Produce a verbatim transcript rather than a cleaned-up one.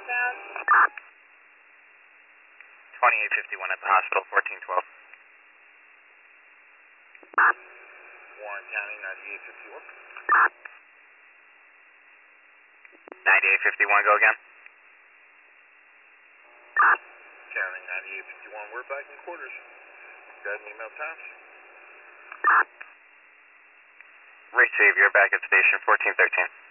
twenty-eight fifty-one at the hospital, fourteen twelve. Warren County, ninety-eight fifty-one. ninety-eight fifty-one, go again. County, ninety-eight fifty-one, we're back in quarters. Got an email pass? Receive, you're back at station fourteen thirteen.